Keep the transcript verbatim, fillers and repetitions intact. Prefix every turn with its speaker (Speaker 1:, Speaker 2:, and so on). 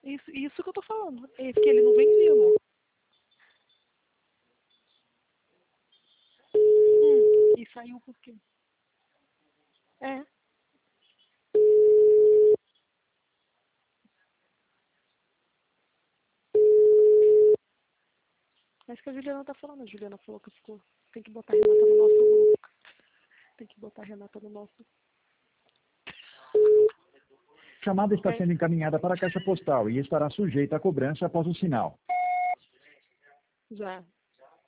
Speaker 1: Isso, isso que eu tô falando. É que ele não vem vivo. Hum, e saiu por quê? É. Mas que a Juliana tá falando. A Juliana falou que ficou. Tem que botar a Renata no nosso grupo. Tem que botar a Renata no nosso.
Speaker 2: A chamada está
Speaker 1: É.
Speaker 2: sendo encaminhada para a caixa postal e estará sujeita a cobrança após o sinal.
Speaker 1: Já.